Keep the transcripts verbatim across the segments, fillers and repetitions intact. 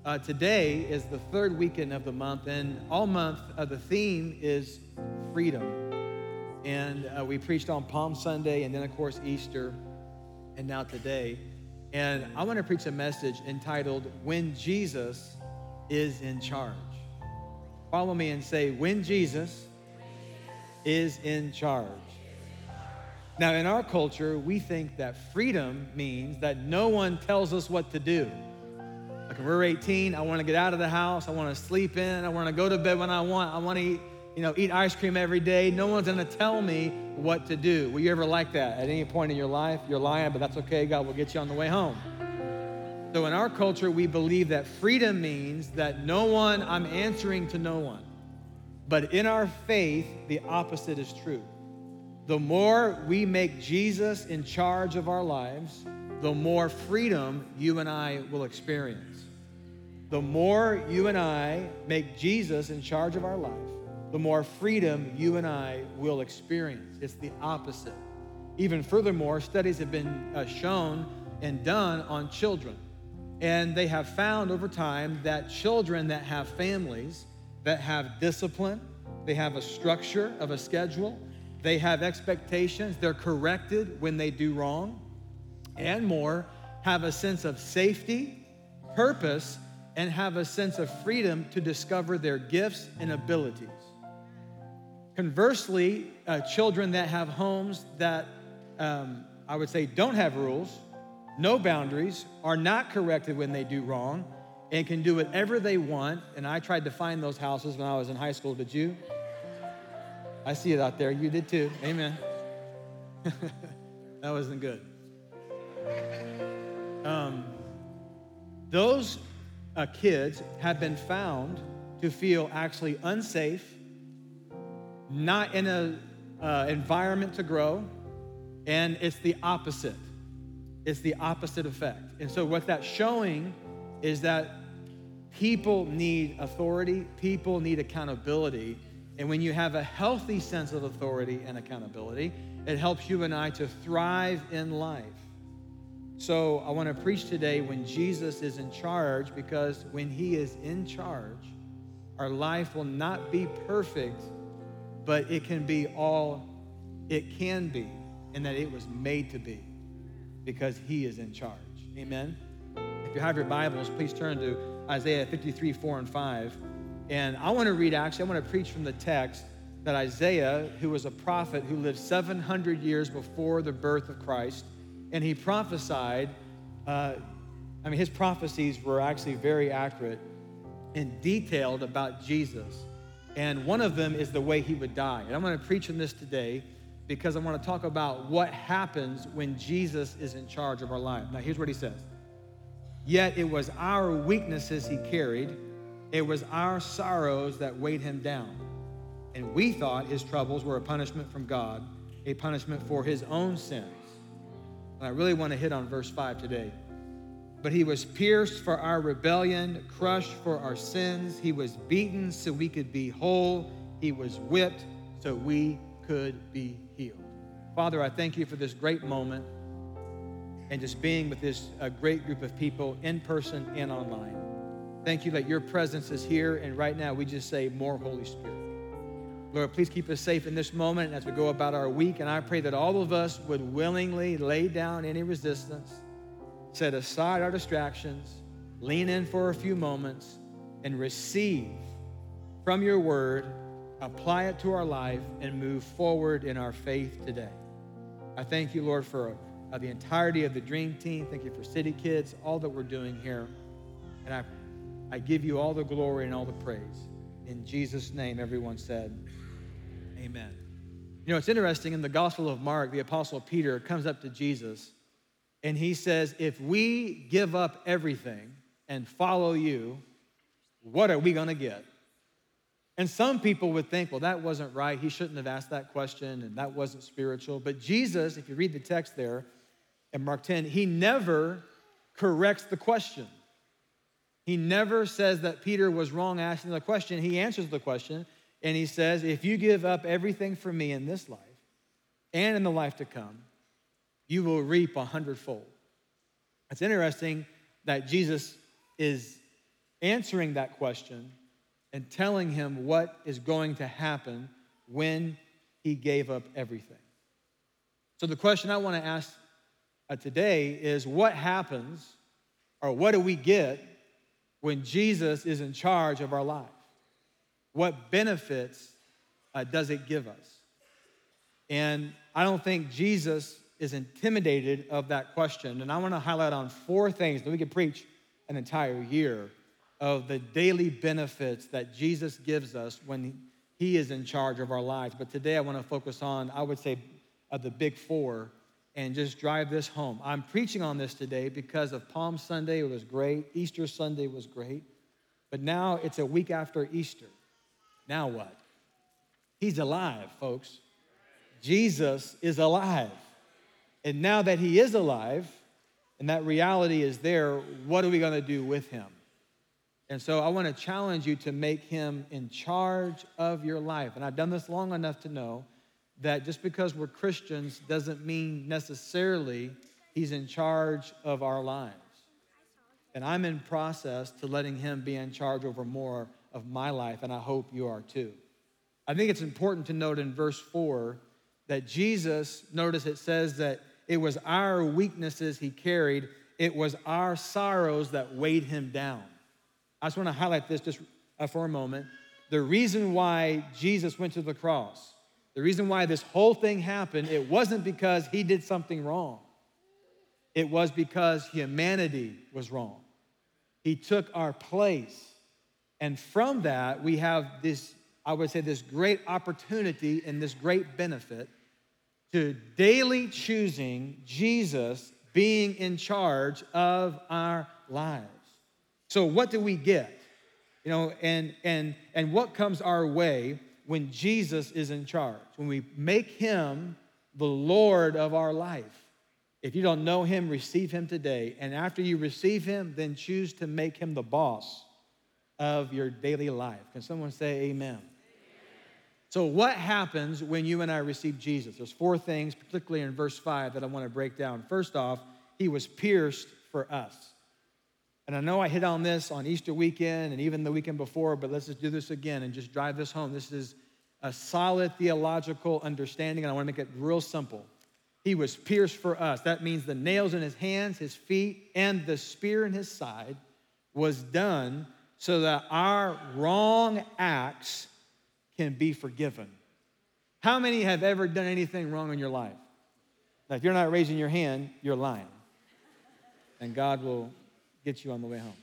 Uh, today is the third weekend of the month, and all month uh, the theme is freedom. And uh, we preached on Palm Sunday, and then of course Easter, and now today. And I want to preach a message entitled, When Jesus is in Charge. Follow me and say, when Jesus is in charge. Now, in our culture, we think that freedom means that no one tells us what to do. Like when we're eighteen, I want to get out of the house. I want to sleep in. I want to go to bed when I want. I want to eat, you know, eat ice cream every day. No one's going to tell me what to do. Were you ever like that at any point in your life? You're lying, but that's okay. God will get you on the way home. So in our culture, we believe that freedom means that no one, I'm answering to no one. But in our faith, the opposite is true. The more we make Jesus in charge of our lives, the more freedom you and I will experience. The more you and I make Jesus in charge of our life, the more freedom you and I will experience. It's the opposite. Even furthermore, studies have been uh, shown and done on children. And they have found over time that children that have families, that have discipline, they have a structure of a schedule, they have expectations, they're corrected when they do wrong, and more, have a sense of safety, purpose, and have a sense of freedom to discover their gifts and abilities. Conversely, uh, children that have homes that um, I would say don't have rules, no boundaries, are not corrected when they do wrong, and can do whatever they want. And I tried to find those houses when I was in high school. Did you? I see it out there. You did too. Amen. That wasn't good. Um, those uh, kids have been found to feel actually unsafe, not in an uh, environment to grow, and it's the opposite. It's the opposite effect. And so what that's showing is that people need authority, people need accountability, and when you have a healthy sense of authority and accountability, it helps you and I to thrive in life. So I want to preach today when Jesus is in charge, because when he is in charge, our life will not be perfect, but it can be all it can be, and that it was made to be, because he is in charge. Amen? If you have your Bibles, please turn to Isaiah fifty-three, four and five. And I want to read, actually, I want to preach from the text that Isaiah, who was a prophet who lived seven hundred years before the birth of Christ, and he prophesied, uh, I mean, his prophecies were actually very accurate and detailed about Jesus. And one of them is the way he would die. And I'm going to preach on this today because I want to talk about what happens when Jesus is in charge of our life. Now, here's what he says. Yet it was our weaknesses he carried. It was our sorrows that weighed him down. And we thought his troubles were a punishment from God, a punishment for his own sins. And I really want to hit on verse five today. But he was pierced for our rebellion, crushed for our sins. He was beaten so we could be whole. He was whipped so we could be healed. Father, I thank you for this great moment and just being with this uh, great group of people in person and online. Thank you that your presence is here, and right now we just say, more Holy Spirit. Lord, please keep us safe in this moment as we go about our week, and I pray that all of us would willingly lay down any resistance, set aside our distractions, lean in for a few moments, and receive from your word, apply it to our life, and move forward in our faith today. I thank you, Lord, for uh, the entirety of the Dream Team. Thank you for City Kids, all that we're doing here. And I, I give you all the glory and all the praise. In Jesus' name, everyone said, amen. You know, it's interesting, in the Gospel of Mark, the Apostle Peter comes up to Jesus, and he says, if we give up everything and follow you, what are we going to get? And some people would think, well, that wasn't right. He shouldn't have asked that question, and that wasn't spiritual. But Jesus, if you read the text there in Mark ten, he never corrects the question. He never says that Peter was wrong asking the question. He answers the question, and he says, if you give up everything for me in this life and in the life to come, you will reap a hundredfold. It's interesting that Jesus is answering that question and telling him what is going to happen when he gave up everything. So the question I want to ask uh, today is, what happens, or what do we get when Jesus is in charge of our life? What benefits uh, does it give us? And I don't think Jesus is intimidated of that question. And I want to highlight on four things that we could preach an entire year of the daily benefits that Jesus gives us when he is in charge of our lives. But today I want to focus on, I would say, uh, the big four and just drive this home. I'm preaching on this today because of Palm Sunday. It was great. Easter Sunday was great. But now it's a week after Easter. Now what? He's alive, folks. Jesus is alive. And now that he is alive and that reality is there, what are we going to do with him? And so I want to challenge you to make him in charge of your life. And I've done this long enough to know that just because we're Christians doesn't mean necessarily he's in charge of our lives. And I'm in process to letting him be in charge over more of my life, and I hope you are too. I think it's important to note in verse four that Jesus, notice it says that it was our weaknesses he carried, it was our sorrows that weighed him down. I just want to highlight this just for a moment. The reason why Jesus went to the cross, the reason why this whole thing happened, it wasn't because he did something wrong. It was because humanity was wrong. He took our place. And from that, we have this, I would say, this great opportunity and this great benefit to daily choosing Jesus being in charge of our lives. So what do we get? You know, and and and what comes our way when Jesus is in charge? When we make him the Lord of our life. If you don't know him, receive him today. And after you receive him, then choose to make him the boss of your daily life. Can someone say amen? Amen? So what happens when you and I receive Jesus? There's four things, particularly in verse five, that I want to break down. First off, he was pierced for us. And I know I hit on this on Easter weekend and even the weekend before, but let's just do this again and just drive this home. This is a solid theological understanding, and I want to make it real simple. He was pierced for us. That means the nails in his hands, his feet, and the spear in his side was done so that our wrong acts can be forgiven. How many have ever done anything wrong in your life? Now, if you're not raising your hand, you're lying. And God will get you on the way home.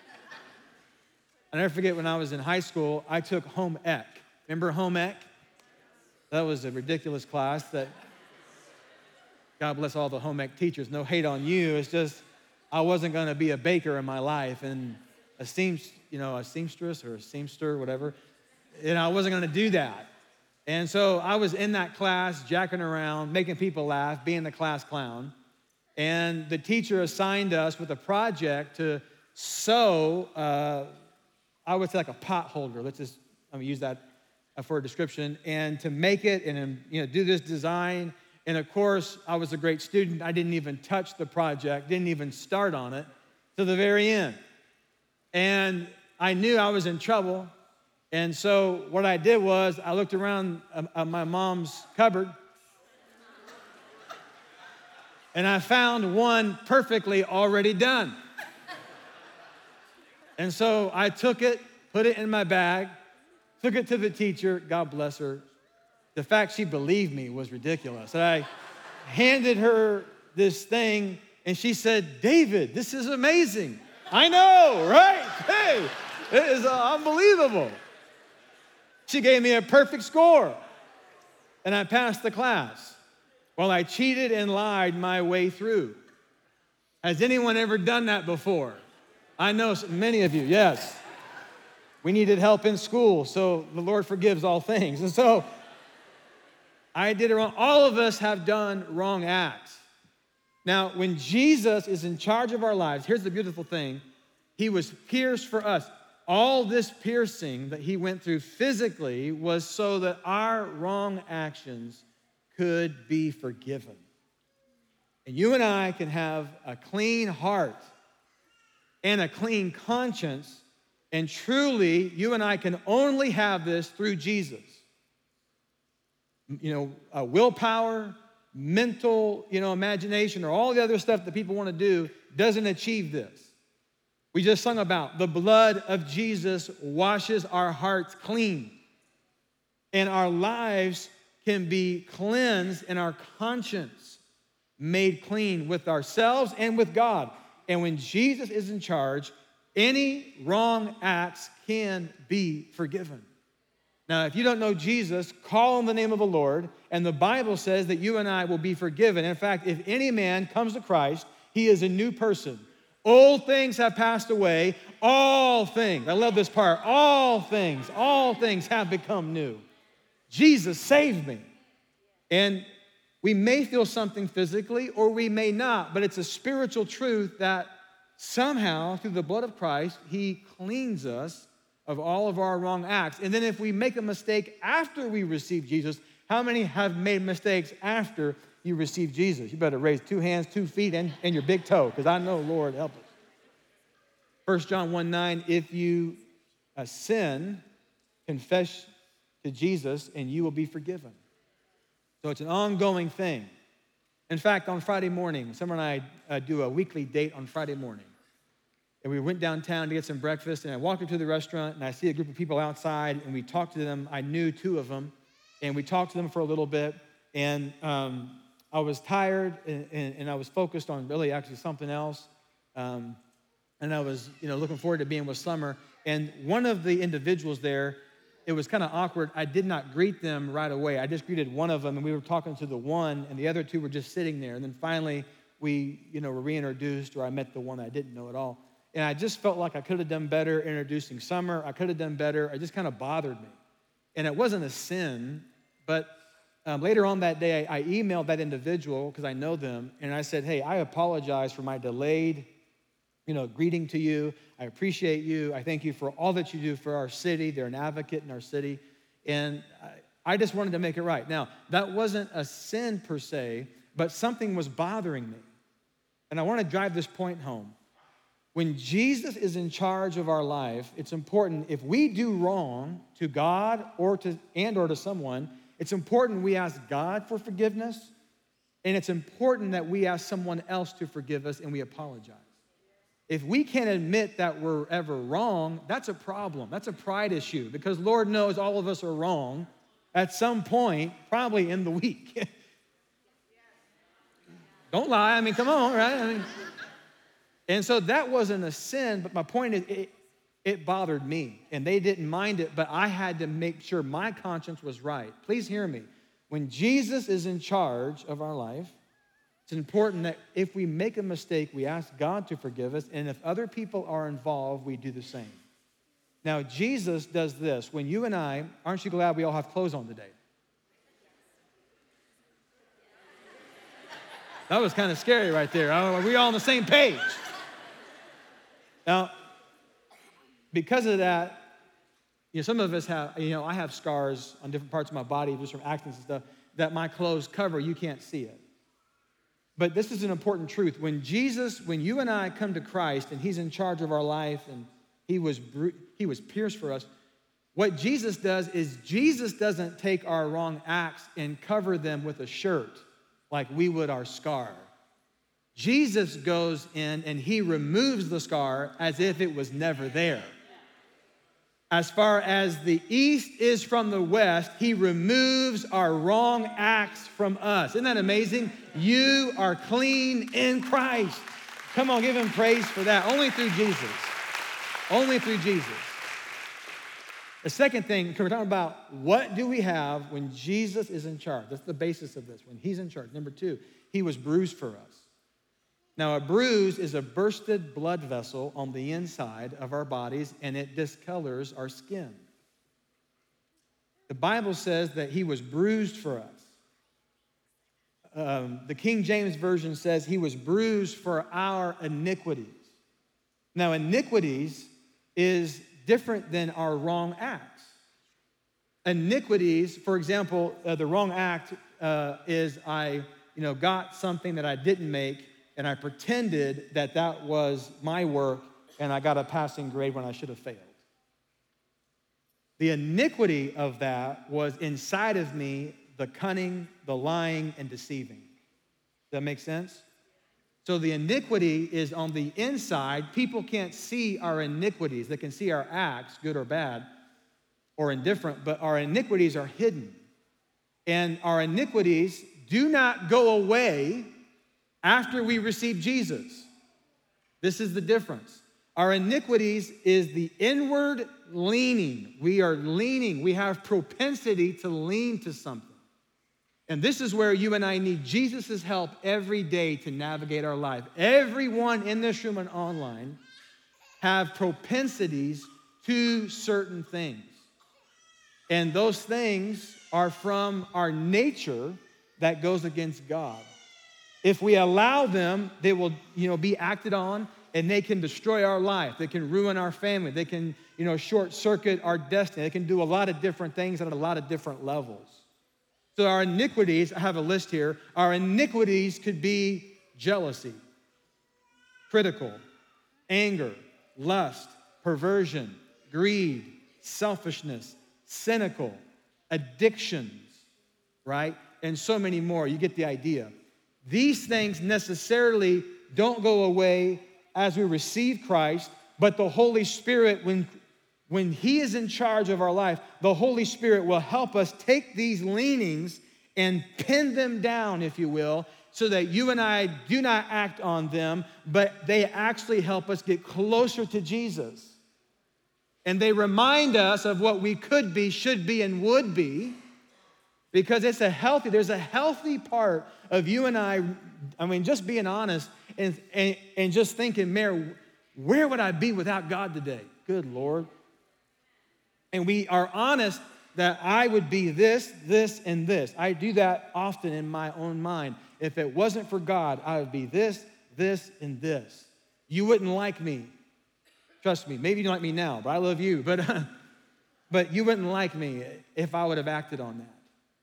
I'll never forget when I was in high school, I took home ec. Remember home ec? That was a ridiculous class that, God bless all the home ec teachers. No hate on you. It's just I wasn't going to be a baker in my life and a seamstress, you know, a seamstress or a seamster, whatever. And I wasn't going to do that. And so I was in that class, jacking around, making people laugh, being the class clown. And the teacher assigned us with a project to sew, uh, I would say like a pot holder. Let's just I'm gonna use that for a description. And to make it and you know do this design. And of course, I was a great student. I didn't even touch the project, didn't even start on it to the very end. And I knew I was in trouble. And so what I did was I looked around uh, my mom's cupboard. And I found one perfectly already done. And so I took it, put it in my bag, took it to the teacher, God bless her. The fact she believed me was ridiculous. I handed her this thing, and she said, David, this is amazing. I know, right? Hey, it is uh, unbelievable. She gave me a perfect score, and I passed the class. Well, I cheated and lied my way through. Has anyone ever done that before? I know many of you, yes. We needed help in school, so the Lord forgives all things. And so I did it wrong. All of us have done wrong acts. Now, when Jesus is in charge of our lives, here's the beautiful thing. He was pierced for us. All this piercing that he went through physically was so that our wrong actions could be forgiven. And you and I can have a clean heart and a clean conscience And truly, you and I can only have this through Jesus. You know, uh, willpower, mental, you know, imagination, or all the other stuff that people want to do doesn't achieve this. We just sung about the blood of Jesus washes our hearts clean. And our lives can be cleansed and our conscience made clean with ourselves and with God. And when Jesus is in charge, any wrong acts can be forgiven. Now, if you don't know Jesus, call on the name of the Lord, and the Bible says that you and I will be forgiven. In fact, if any man comes to Christ, he is a new person. Old things have passed away, all things, I love this part, all things, all things have become new. Jesus saved me. And we may feel something physically or we may not, but it's a spiritual truth that somehow through the blood of Christ, he cleans us of all of our wrong acts. And then if we make a mistake after we receive Jesus, how many have made mistakes after you receive Jesus? You better raise two hands, two feet, and, and your big toe, because I know, Lord, help us. First John one nine, if you uh, sin, confess to Jesus, and you will be forgiven. So it's an ongoing thing. In fact, on Friday morning, Summer and I uh, do a weekly date on Friday morning. And we went downtown to get some breakfast, and I walked into the restaurant, and I see a group of people outside, and we talked to them. I knew two of them, and we talked to them for a little bit, and um, I was tired, and, and, and I was focused on really actually something else, um, and I was, you know, looking forward to being with Summer, and one of the individuals there, it was kind of awkward. I did not greet them right away. I just greeted one of them, and we were talking to the one, and the other two were just sitting there, and then finally, we, you know, were reintroduced, or I met the one I didn't know at all. And I just felt like I could have done better introducing Summer. I could have done better. It just kind of bothered me. And it wasn't a sin, but um, later on that day, I, I emailed that individual because I know them, and I said, hey, I apologize for my delayed, you know, greeting to you. I appreciate you. I thank you for all that you do for our city. They're an advocate in our city. And I, I just wanted to make it right. Now, that wasn't a sin per se, but something was bothering me. And I want to drive this point home. When Jesus is in charge of our life, it's important if we do wrong to God or to and or to someone, it's important we ask God for forgiveness, and it's important that we ask someone else to forgive us and we apologize. If we can't admit that we're ever wrong, that's a problem. That's a pride issue, because Lord knows all of us are wrong at some point, probably in the week. Don't lie. I mean, come on, right? I mean, and so that wasn't a sin, but my point is it, it bothered me, and they didn't mind it, but I had to make sure my conscience was right. Please hear me. When Jesus is in charge of our life, it's important that if we make a mistake, we ask God to forgive us, and if other people are involved, we do the same. Now, Jesus does this. When you and I, aren't you glad we all have clothes on today? That was kind of scary right there. Are we all on the same page? Now, because of that, you know, some of us have, you know, I have scars on different parts of my body just from accidents and stuff that my clothes cover. You can't see it. But this is an important truth. When Jesus, when you and I come to Christ and he's in charge of our life and he was, he was pierced for us, what Jesus does is Jesus doesn't take our wrong acts and cover them with a shirt like we would our scar. Jesus goes in and he removes the scar as if it was never there. As far as the east is from the west, he removes our wrong acts from us. Isn't that amazing? You are clean in Christ. Come on, give him praise for that. Only through Jesus. Only through Jesus. The second thing, we're talking about what do we have when Jesus is in charge? That's the basis of this, when he's in charge. Number two, he was bruised for us. Now, a bruise is a bursted blood vessel on the inside of our bodies, and it discolors our skin. The Bible says that he was bruised for us. Um, the King James Version says he was bruised for our iniquities. Now, iniquities is different than our wrong acts. Iniquities, for example, uh, the wrong act uh, is I, you know, got something that I didn't make, and I pretended that that was my work, and I got a passing grade when I should have failed. The iniquity of that was inside of me, the cunning, the lying, and deceiving. Does that make sense? So the iniquity is on the inside. People can't see our iniquities. They can see our acts, good or bad, or indifferent, but our iniquities are hidden. And our iniquities do not go away after we receive Jesus. This is the difference. Our iniquities is the inward leaning. We are leaning. We have propensity to lean to something. And this is where you and I need Jesus' help every day to navigate our life. Everyone in this room and online have propensities to certain things. And those things are from our nature that goes against God. If we allow them, they will, you know, be acted on, and they can destroy our life. They can ruin our family. They can, you know, short circuit our destiny. They can do a lot of different things at a lot of different levels. So our iniquities, I have a list here. Our iniquities could be jealousy, critical, anger, lust, perversion, greed, selfishness, cynical, addictions, right? And so many more. You get the idea. These things necessarily don't go away as we receive Christ, but the Holy Spirit, when, when He is in charge of our life, the Holy Spirit will help us take these leanings and pin them down, if you will, so that you and I do not act on them, but they actually help us get closer to Jesus. And they remind us of what we could be, should be, and would be, because it's a healthy, there's a healthy part of you and I, I mean, just being honest and, and, and just thinking, man, where would I be without God today? Good Lord. And we are honest that I would be this, this, and this. I do that often in my own mind. If it wasn't for God, I would be this, this, and this. You wouldn't like me. Trust me, maybe you don't like me now, but I love you. But, but you wouldn't like me if I would have acted on that.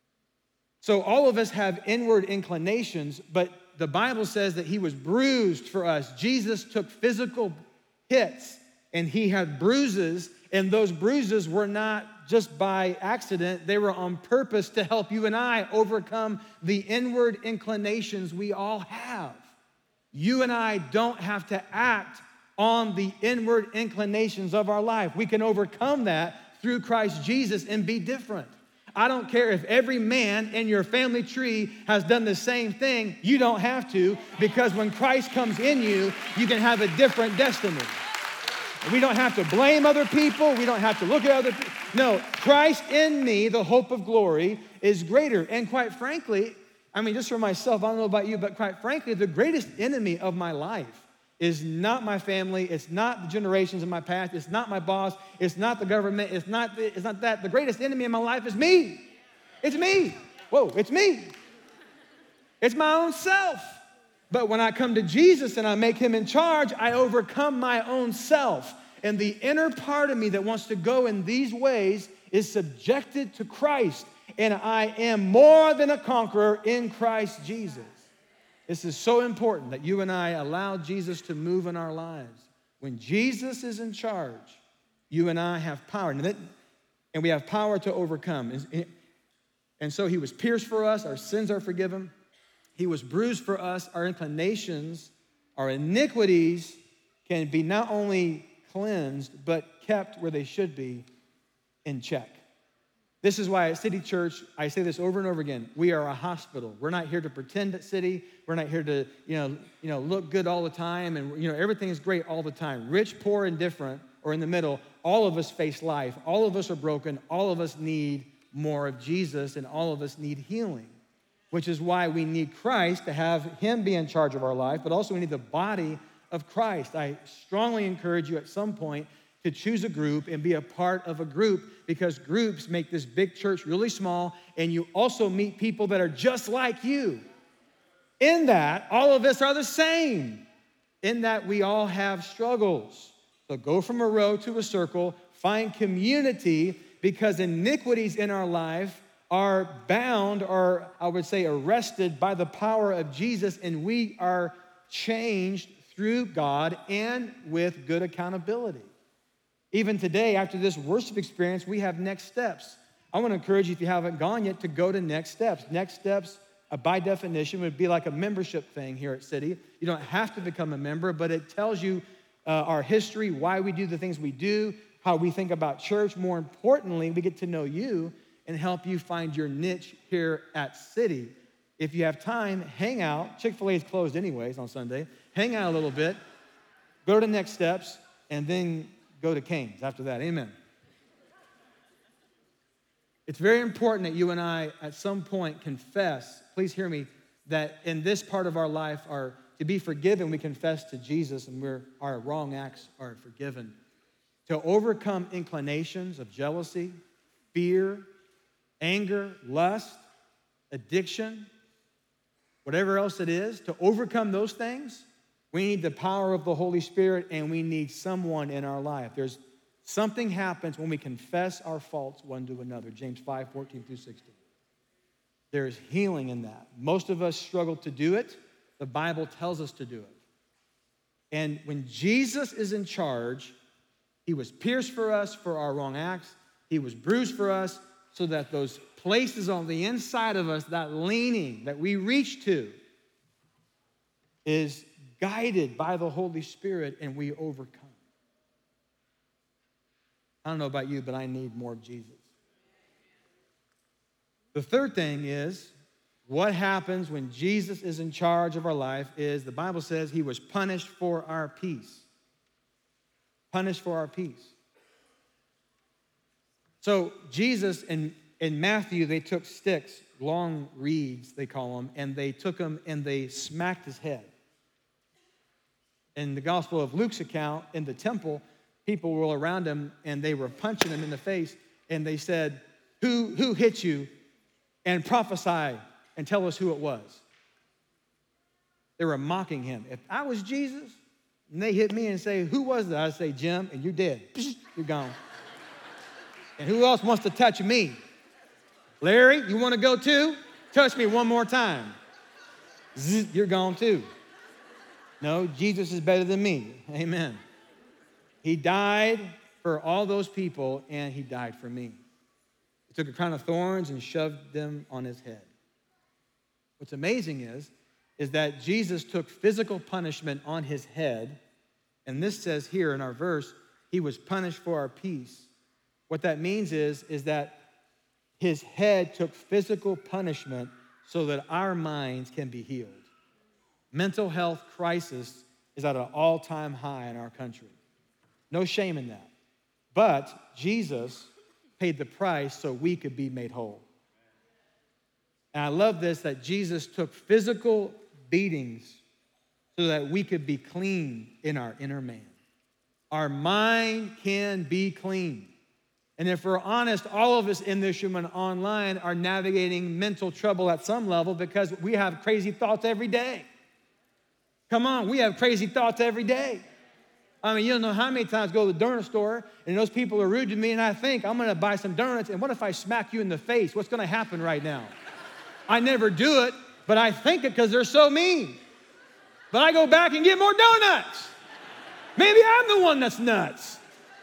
So all of us have inward inclinations, but the Bible says that He was bruised for us. Jesus took physical hits, and He had bruises, and those bruises were not just by accident. They were on purpose to help you and I overcome the inward inclinations we all have. You and I don't have to act on the inward inclinations of our life. We can overcome that through Christ Jesus and be different. I don't care if every man in your family tree has done the same thing. You don't have to, because when Christ comes in you, you can have a different destiny. We don't have to blame other people. We don't have to look at other people. No, Christ in me, the hope of glory, is greater. And quite frankly, I mean, just for myself, I don't know about you, but quite frankly, the greatest enemy of my life is not my family. It's not the generations of my past. It's not my boss. It's not the government. It's not, it's not that. The greatest enemy in my life is me. It's me. Whoa, it's me. It's my own self. But when I come to Jesus and I make Him in charge, I overcome my own self. And the inner part of me that wants to go in these ways is subjected to Christ. And I am more than a conqueror in Christ Jesus. This is so important that you and I allow Jesus to move in our lives. When Jesus is in charge, you and I have power. And, that, and we have power to overcome. And, and so He was pierced for us. Our sins are forgiven. He was bruised for us. Our inclinations, our iniquities can be not only cleansed, but kept where they should be in check. This is why at City Church, I say this over and over again, we are a hospital. We're not here to pretend at City. We're not here to, you know, you know, look good all the time, and you know, everything is great all the time. Rich, poor, indifferent, or in the middle, all of us face life. All of us are broken. All of us need more of Jesus, and all of us need healing, which is why we need Christ to have Him be in charge of our life, but also we need the body of Christ. I strongly encourage you at some point to choose a group and be a part of a group, because groups make this big church really small, and you also meet people that are just like you. In that, all of us are the same. In that, we all have struggles. So go from a row to a circle, find community, because iniquities in our life are bound, or I would say arrested, by the power of Jesus, and we are changed through God and with good accountability. Even today, after this worship experience, we have next steps. I want to encourage you, if you haven't gone yet, to go to next steps. Next steps, uh, by definition, would be like a membership thing here at City. You don't have to become a member, but it tells you uh, our history, why we do the things we do, how we think about church. More importantly, we get to know you and help you find your niche here at City. If you have time, hang out. Chick-fil-A is closed anyways on Sunday. Hang out a little bit, go to next steps, and then go to Cane's after that. Amen. It's very important that you and I, at some point, confess, please hear me, that in this part of our life, are to be forgiven, we confess to Jesus, and we're, our wrong acts are forgiven. To overcome inclinations of jealousy, fear, anger, lust, addiction, whatever else it is, to overcome those things, we need the power of the Holy Spirit, and we need someone in our life. There's something happens when we confess our faults one to another. James five, fourteen through sixteen. There's healing in that. Most of us struggle to do it. The Bible tells us to do it. And when Jesus is in charge, he was pierced for us for our wrong acts. He was bruised for us so that those places on the inside of us, that leaning that we reach to, is guided by the Holy Spirit, and we overcome. I don't know about you, but I need more of Jesus. The third thing is, what happens when Jesus is in charge of our life is, the Bible says he was punished for our peace. Punished for our peace. So Jesus, in, in Matthew, they took sticks, long reeds, they call them, and they took them and they smacked his head. In the Gospel of Luke's account, in the temple, people were around him and they were punching him in the face, and they said, who, who hit you? And prophesy and tell us who it was. They were mocking him. If I was Jesus and they hit me and say, who was that? I'd say, Jim, and you're dead. You're gone. And who else wants to touch me? Larry, you want to go too? Touch me one more time. Zzz, you're gone too. No, Jesus is better than me. Amen. He died for all those people, and he died for me. He took a crown of thorns and shoved them on his head. What's amazing is, is that Jesus took physical punishment on his head, and this says here in our verse, he was punished for our peace. What that means is, is that his head took physical punishment so that our minds can be healed. Mental health crisis is at an all-time high in our country. No shame in that. But Jesus paid the price so we could be made whole. And I love this, that Jesus took physical beatings so that we could be clean in our inner man. Our mind can be clean. And if we're honest, all of us in this room and online are navigating mental trouble at some level because we have crazy thoughts every day. Come on, we have crazy thoughts every day. I mean, you don't know how many times I go to the donut store and those people are rude to me and I think, I'm gonna buy some donuts, and what if I smack you in the face? What's gonna happen right now? I never do it, but I think it because they're so mean. But I go back and get more donuts. Maybe I'm the one that's nuts.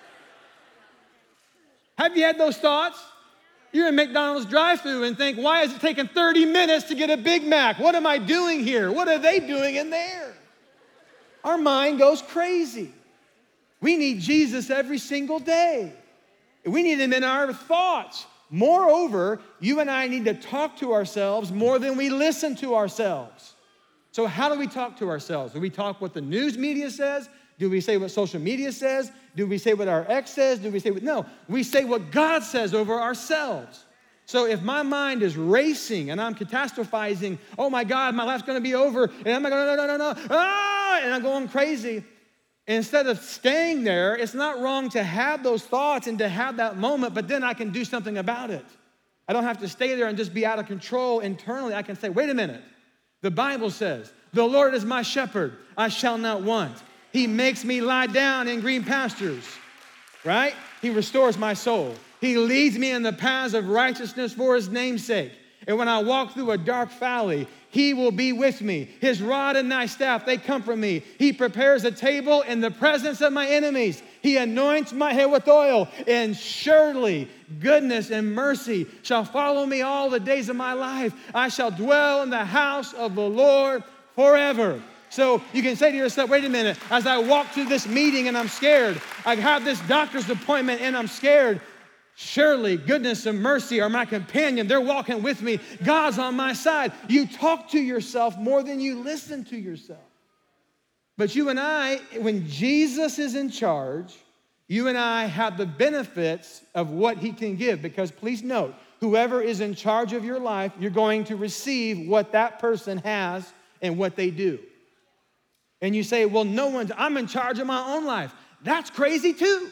Have you had those thoughts? You're in McDonald's drive-thru and think, why is it taking thirty minutes to get a Big Mac? What am I doing here? What are they doing in there? Our mind goes crazy. We need Jesus every single day. We need him in our thoughts. Moreover, you and I need to talk to ourselves more than we listen to ourselves. So how do we talk to ourselves? Do we talk what the news media says? Do we say what social media says? Do we say what our ex says? Do we say what, no, we say what God says over ourselves. So if my mind is racing and I'm catastrophizing, oh my God, my life's gonna be over, and I'm like, no, no, no, no, no, ah, and I'm going crazy. Instead of staying there, it's not wrong to have those thoughts and to have that moment, but then I can do something about it. I don't have to stay there and just be out of control internally. I can say, wait a minute. The Bible says, the Lord is my shepherd, I shall not want. He makes me lie down in green pastures, right? He restores my soul. He leads me in the paths of righteousness for his name's sake. And when I walk through a dark valley, he will be with me. His rod and thy staff, they comfort me. He prepares a table in the presence of my enemies. He anoints my head with oil, and surely goodness and mercy shall follow me all the days of my life. I shall dwell in the house of the Lord forever. So you can say to yourself, wait a minute, as I walk through this meeting and I'm scared, I have this doctor's appointment and I'm scared, surely goodness and mercy are my companion. They're walking with me. God's on my side. You talk to yourself more than you listen to yourself. But you and I, when Jesus is in charge, you and I have the benefits of what he can give. Because please note, whoever is in charge of your life, you're going to receive what that person has and what they do. And you say, well, no one's, I'm in charge of my own life. That's crazy too.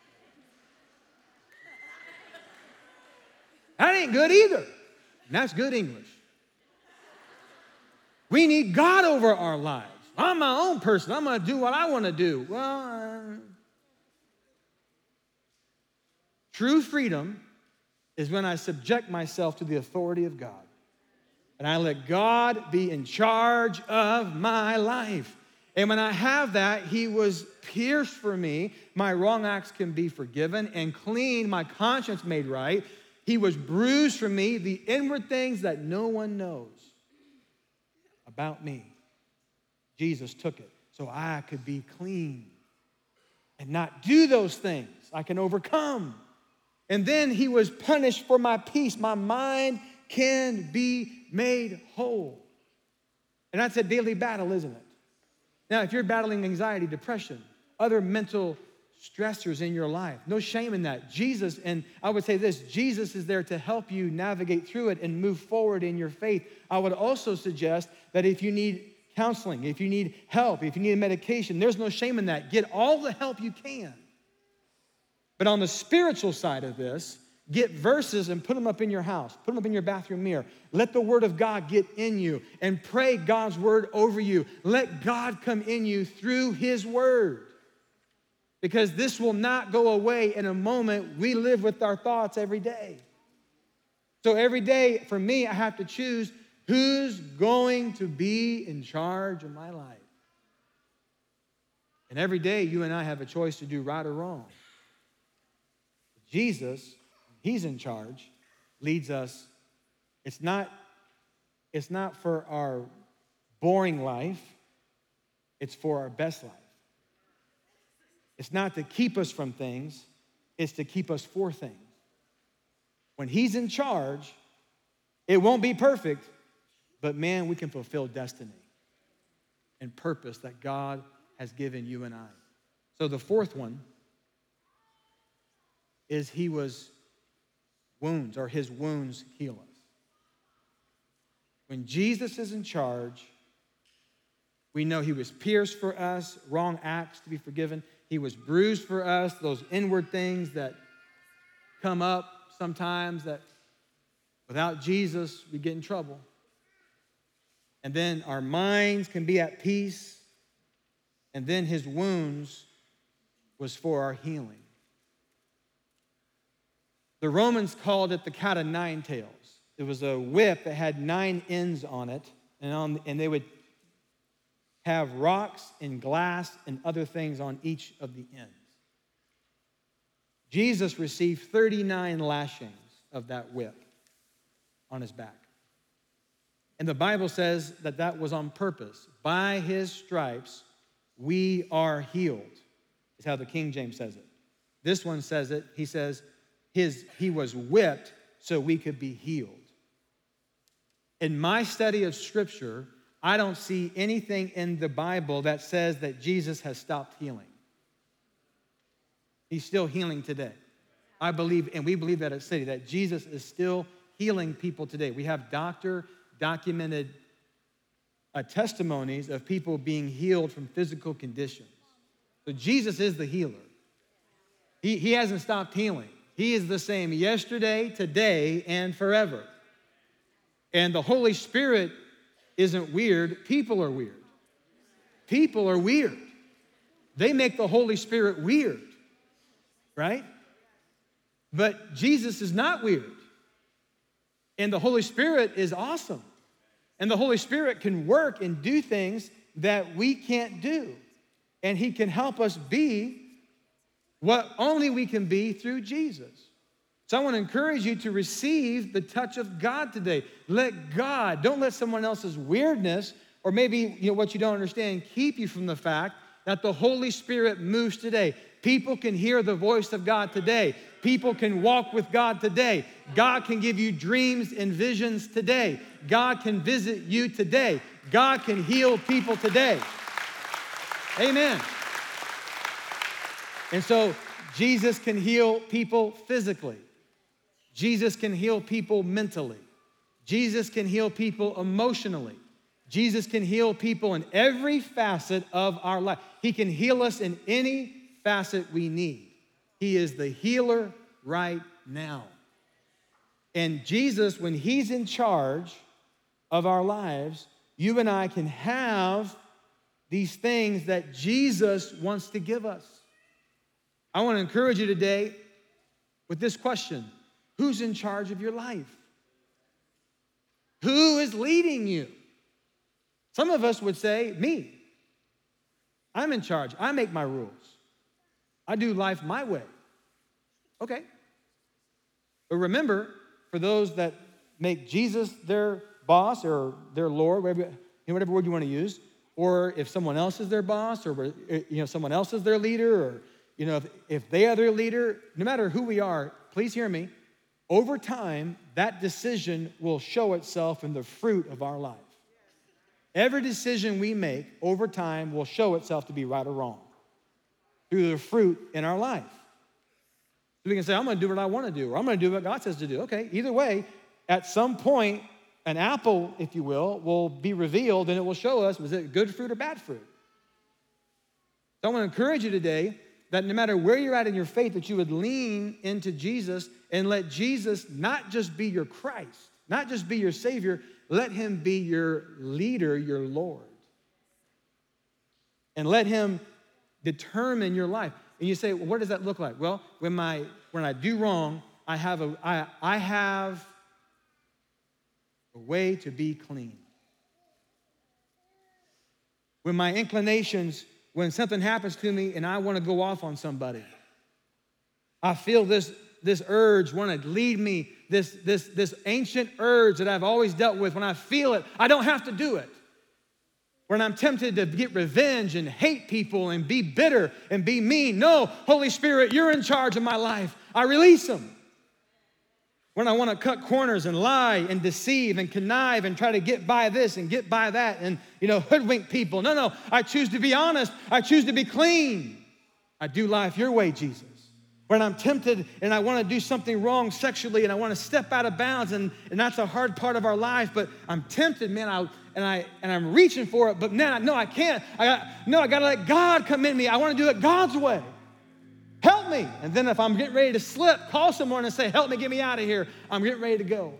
That ain't good either. And that's good English. We need God over our lives. I'm my own person. I'm going to do what I want to do. Well, uh, true freedom is when I subject myself to the authority of God. And I let God be in charge of my life. And when I have that, he was pierced for me. My wrong acts can be forgiven and clean, my conscience made right. He was bruised for me, the inward things that no one knows about me. Jesus took it so I could be clean and not do those things. I can overcome. And then he was punished for my peace. My mind can be made whole. And that's a daily battle, isn't it? Now, if you're battling anxiety, depression, other mental stressors in your life, no shame in that. Jesus, and I would say this, Jesus is there to help you navigate through it and move forward in your faith. I would also suggest that if you need counseling, if you need help, if you need a medication, there's no shame in that. Get all the help you can. But on the spiritual side of this, get verses and put them up in your house. Put them up in your bathroom mirror. Let the word of God get in you and pray God's word over you. Let God come in you through his word. Because this will not go away in a moment. We live with our thoughts every day. So every day, for me, I have to choose who's going to be in charge of my life. And every day, you and I have a choice to do right or wrong. Jesus, he's in charge, leads us. It's not, it's not for our boring life. It's for our best life. It's not to keep us from things. It's to keep us for things. When he's in charge, it won't be perfect, but man, we can fulfill destiny and purpose that God has given you and I. So the fourth one is he was wounds, or his wounds heal us. When Jesus is in charge, we know he was pierced for us, wrong acts to be forgiven. He was bruised for us, those inward things that come up sometimes that without Jesus, we get in trouble. And then our minds can be at peace. And then his wounds was for our healing. The Romans called it the cat of nine tails. It was a whip that had nine ends on it, and, on, and they would have rocks and glass and other things on each of the ends. Jesus received thirty-nine lashings of that whip on his back. And the Bible says that that was on purpose. By his stripes, we are healed, is how the King James says it. This one says it, he says, his, he was whipped so we could be healed. In my study of Scripture, I don't see anything in the Bible that says that Jesus has stopped healing. He's still healing today. I believe, and we believe that at City, that Jesus is still healing people today. We have doctor documented uh, testimonies of people being healed from physical conditions. So Jesus is the healer. He, he hasn't stopped healing. He is the same yesterday, today, and forever. And the Holy Spirit isn't weird. People are weird. People are weird. They make the Holy Spirit weird, right? But Jesus is not weird. And the Holy Spirit is awesome. And the Holy Spirit can work and do things that we can't do. And he can help us be what only we can be through Jesus. So I want to encourage you to receive the touch of God today. Let God, don't let someone else's weirdness or maybe you know what you don't understand keep you from the fact that the Holy Spirit moves today. People can hear the voice of God today. People can walk with God today. God can give you dreams and visions today. God can visit you today. God can heal people today. Amen. And so Jesus can heal people physically. Jesus can heal people mentally. Jesus can heal people emotionally. Jesus can heal people in every facet of our life. He can heal us in any facet we need. He is the healer right now. And Jesus, when he's in charge of our lives, you and I can have these things that Jesus wants to give us. I want to encourage you today with this question. Who's in charge of your life? Who is leading you? Some of us would say, me. I'm in charge. I make my rules. I do life my way. Okay. But remember, for those that make Jesus their boss or their Lord, whatever, you know, whatever word you want to use, or if someone else is their boss or you know, someone else is their leader, or you know, if, if they are their leader, no matter who we are, please hear me, over time, that decision will show itself in the fruit of our life. Every decision we make over time will show itself to be right or wrong through the fruit in our life. So we can say, I'm going to do what I want to do, or I'm going to do what God says to do. Okay, either way, at some point, an apple, if you will, will be revealed, and it will show us, was it good fruit or bad fruit? So I want to encourage you today that no matter where you're at in your faith, that you would lean into Jesus and let Jesus not just be your Christ, not just be your Savior, let him be your leader, your Lord. And let him determine your life. And you say, well, what does that look like? Well, when my when I do wrong, I have a I, I have a way to be clean. When my inclinations, when something happens to me and I want to go off on somebody, I feel this, this urge want to lead me, this, this, this ancient urge that I've always dealt with. When I feel it, I don't have to do it. When I'm tempted to get revenge and hate people and be bitter and be mean, no, Holy Spirit, you're in charge of my life. I release them. When I want to cut corners and lie and deceive and connive and try to get by this and get by that and, you know, hoodwink people. No, no, I choose to be honest. I choose to be clean. I do life your way, Jesus. When I'm tempted and I want to do something wrong sexually and I want to step out of bounds, and, and that's a hard part of our life, but I'm tempted, man, I, and, I, and I'm reaching for it, but man, no, I can't. I got, no, I got to let God come in me. I want to do it God's way. Help me. And then if I'm getting ready to slip, call someone and say, help me, get me out of here. I'm getting ready to go.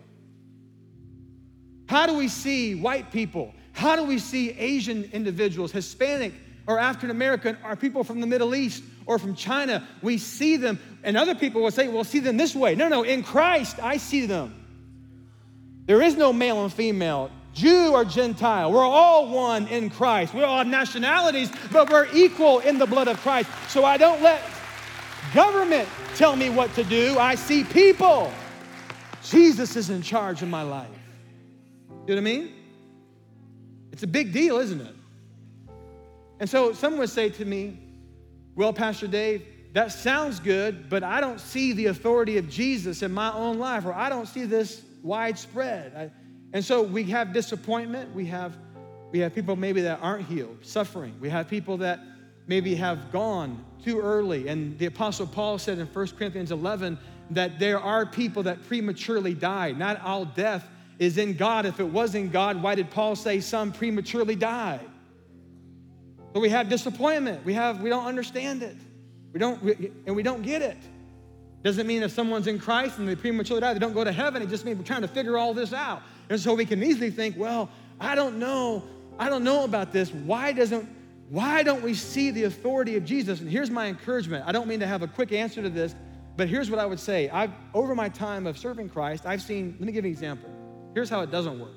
How do we see white people? How do we see Asian individuals, Hispanic or African American, or people from the Middle East or from China? We see them, and other people will say, well, see them this way. No, no, in Christ, I see them. There is no male and female, Jew or Gentile. We're all one in Christ. We all have nationalities, but we're equal in the blood of Christ. So I don't let government tell me what to do. I see people. Jesus is in charge of my life. You know what I mean? It's a big deal, isn't it? And so someone would say to me, well, Pastor Dave, that sounds good, but I don't see the authority of Jesus in my own life, or I don't see this widespread. I, and so we have disappointment. We have, we have people maybe that aren't healed, suffering. We have people that maybe have gone too early. And the Apostle Paul said in First Corinthians eleven that there are people that prematurely die. Not all death is in God. If it was in God, why did Paul say some prematurely died? So we have disappointment. We have we don't understand it. We don't we, and we don't get it. Doesn't mean if someone's in Christ and they prematurely die, they don't go to heaven. It just means we're trying to figure all this out. And so we can easily think, well, I don't know. I don't know about this. Why doesn't Why don't we see the authority of Jesus? And here's my encouragement. I don't mean to have a quick answer to this, but here's what I would say. I've, over my time of serving Christ, I've seen, let me give you an example. Here's how it doesn't work.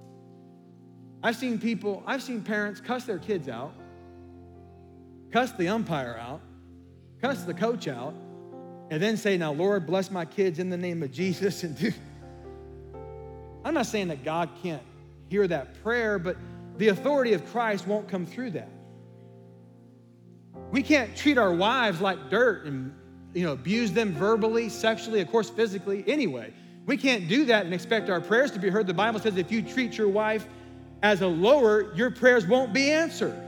I've seen people, I've seen parents cuss their kids out, cuss the umpire out, cuss the coach out, and then say, now, Lord, bless my kids in the name of Jesus. And do. I'm not saying that God can't hear that prayer, but the authority of Christ won't come through that. We can't treat our wives like dirt and, you know, abuse them verbally, sexually, of course, physically, anyway. We can't do that and expect our prayers to be heard. The Bible says if you treat your wife as a lower, your prayers won't be answered.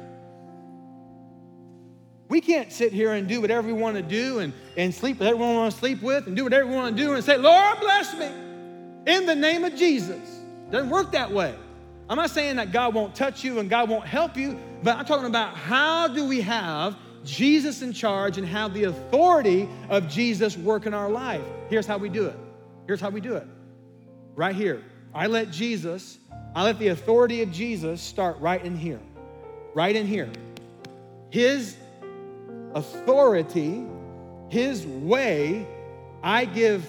We can't sit here and do whatever we want to do and, and sleep with everyone we want to sleep with and do whatever we want to do and say, Lord, bless me in the name of Jesus. Doesn't work that way. I'm not saying that God won't touch you and God won't help you, but I'm talking about how do we have Jesus in charge and have the authority of Jesus work in our life. Here's how we do it. Here's how we do it. Right here. I let Jesus, I let the authority of Jesus start right in here. Right in here. His authority, His way, I give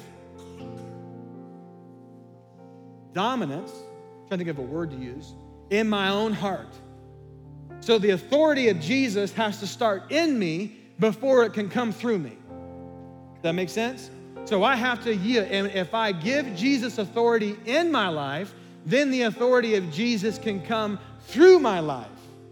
dominance, I'm trying to think of a word to use, in my own heart. So the authority of Jesus has to start in me before it can come through me. Does that make sense? So I have to yield. And if I give Jesus authority in my life, then the authority of Jesus can come through my life.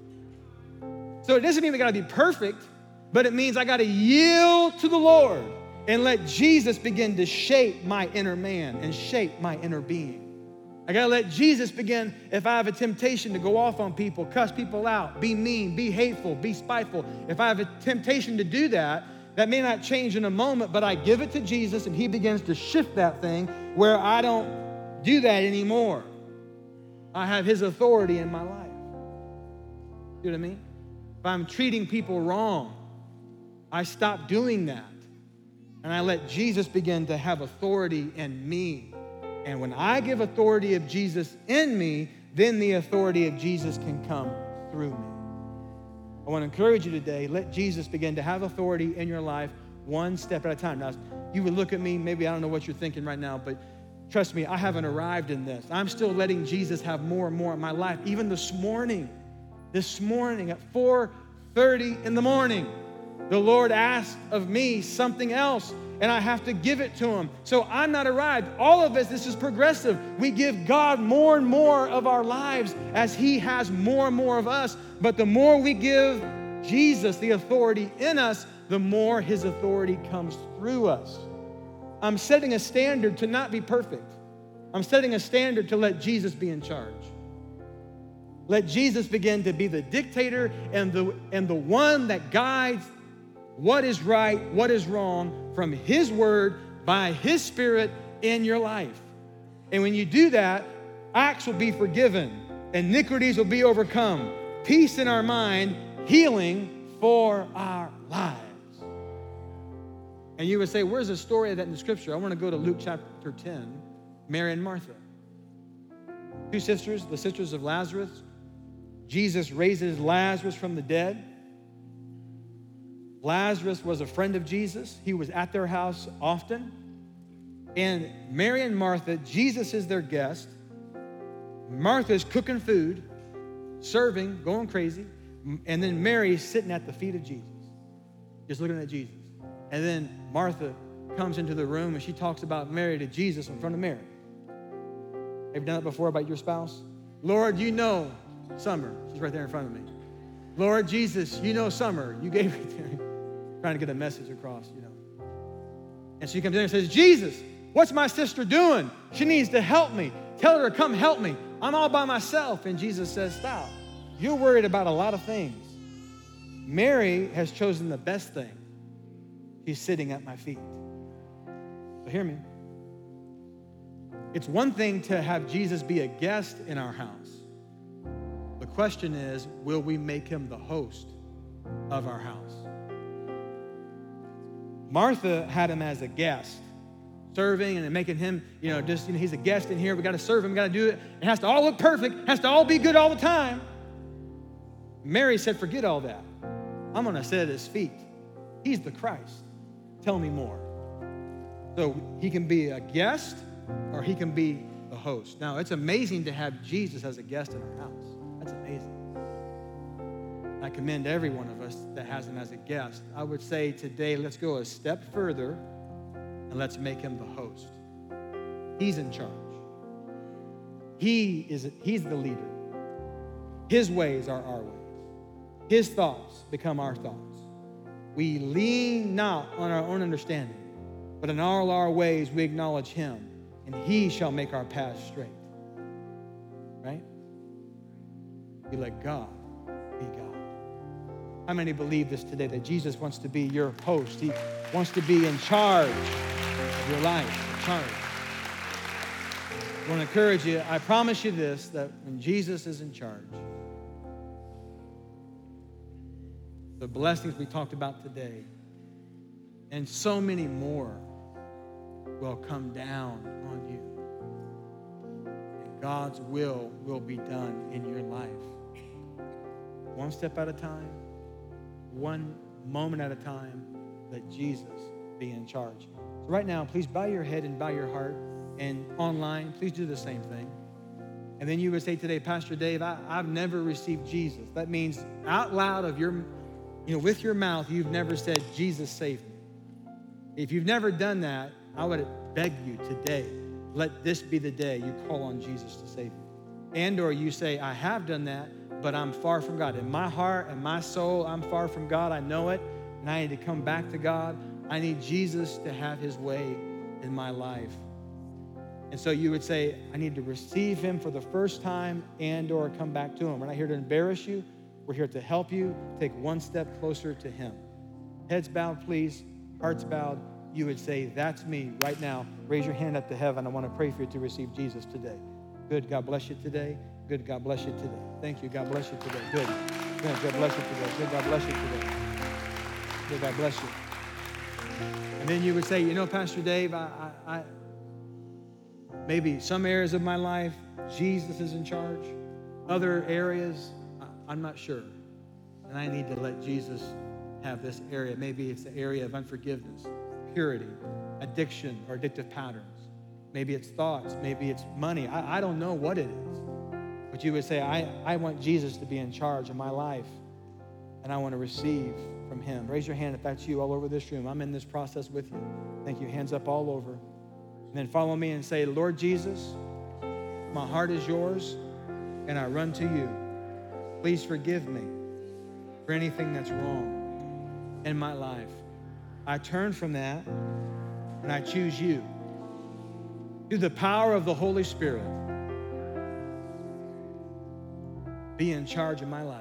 So it doesn't mean I got to be perfect, but it means I got to yield to the Lord and let Jesus begin to shape my inner man and shape my inner being. I got to let Jesus begin, if I have a temptation to go off on people, cuss people out, be mean, be hateful, be spiteful. If I have a temptation to do that, that may not change in a moment, but I give it to Jesus and He begins to shift that thing where I don't do that anymore. I have His authority in my life. You know what I mean? If I'm treating people wrong, I stop doing that. And I let Jesus begin to have authority in me. And when I give authority of Jesus in me, then the authority of Jesus can come through me. I want to encourage you today, let Jesus begin to have authority in your life one step at a time. Now, you would look at me, maybe I don't know what you're thinking right now, but trust me, I haven't arrived in this. I'm still letting Jesus have more and more in my life. Even this morning, this morning at four thirty in the morning, the Lord asked of me something else, and I have to give it to Him. So I'm not arrived. All of us, this is progressive. We give God more and more of our lives as He has more and more of us. But the more we give Jesus the authority in us, the more His authority comes through us. I'm setting a standard to not be perfect. I'm setting a standard to let Jesus be in charge. Let Jesus begin to be the dictator and the, and the one that guides what is right, what is wrong from His word by His Spirit in your life. And when you do that, acts will be forgiven, iniquities will be overcome, peace in our mind, healing for our lives. And you would say, where's the story of that in the scripture? I want to go to Luke chapter ten, Mary and Martha. Two sisters, the sisters of Lazarus. Jesus raises Lazarus from the dead. Lazarus was a friend of Jesus. He was at their house often. And Mary and Martha, Jesus is their guest. Martha's cooking food, serving, going crazy. And then Mary's sitting at the feet of Jesus, just looking at Jesus. And then Martha comes into the room and she talks about Mary to Jesus in front of Mary. Have you done that before about your spouse? Lord, you know Summer. She's right there in front of me. Lord Jesus, you know Summer. You gave it to me. Trying to get a message across, you know. And she comes in and says, Jesus, what's my sister doing? She needs to help me. Tell her to come help me. I'm all by myself. And Jesus says, stop. You're worried about a lot of things. Mary has chosen the best thing. She's sitting at my feet. So hear me. It's one thing to have Jesus be a guest in our house. The question is, will we make Him the host of our house? Martha had Him as a guest, serving and making Him, you know, just, you know, He's a guest in here. We got to serve Him. We got to do it. It has to all look perfect. It has to all be good all the time. Mary said, forget all that. I'm going to sit at His feet. He's the Christ. Tell me more. So He can be a guest or He can be the host. Now, it's amazing to have Jesus as a guest in our house. That's amazing. I commend every one of us that has him as a guest. I would say today, let's go a step further and let's make him the host. He's in charge. He is, he's the leader. His ways are our ways. His thoughts become our thoughts. We lean not on our own understanding, but in all our ways we acknowledge him, and he shall make our paths straight. Right? We let God be God. How many believe this today, that Jesus wants to be your host? He wants to be in charge of your life, in charge. I want to encourage you, I promise you this, that when Jesus is in charge, the blessings we talked about today and so many more will come down on you. And God's will will be done in your life. One step at a time, one moment at a time, let Jesus be in charge. So right now, please bow your head and bow your heart. And online, please do the same thing. And then you would say today, Pastor Dave, I, I've never received Jesus. That means out loud of your, you know, with your mouth, you've never said, Jesus saved me. If you've never done that, I would beg you today, let this be the day you call on Jesus to save you. And or you say, I have done that, but I'm far from God. In my heart and my soul, I'm far from God. I know it, and I need to come back to God. I need Jesus to have his way in my life. And so you would say, I need to receive him for the first time and or come back to him. We're not here to embarrass you. We're here to help you take one step closer to him. Heads bowed, please. Hearts bowed. You would say, that's me right now. Raise your hand up to heaven. I want to pray for you to receive Jesus today. Good. God bless you today. Good. God bless you today. Thank you. God bless you today. Good. Good. God bless you today. Good. God bless you today. Good. God bless you. And then you would say, you know, Pastor Dave, I, I, I maybe some areas of my life, Jesus is in charge. Other areas, I'm not sure. And I need to let Jesus have this area. Maybe it's the area of unforgiveness, purity, addiction, or addictive patterns. Maybe it's thoughts. Maybe it's money. I, I don't know what it is. But you would say, I, I want Jesus to be in charge of my life. And I want to receive from him. Raise your hand if that's you all over this room. I'm in this process with you. Thank you. Hands up all over. And then follow me and say, Lord Jesus, my heart is yours, and I run to you. Please forgive me for anything that's wrong in my life. I turn from that, and I choose you. Through the power of the Holy Spirit, be in charge of my life.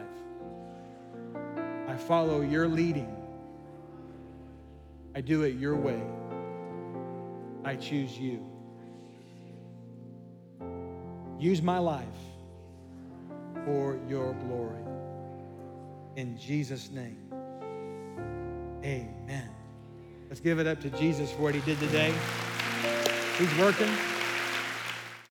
I follow your leading. I do it your way. I choose you. Use my life for your glory. In Jesus' name, amen. Let's give it up to Jesus for what he did today. He's working.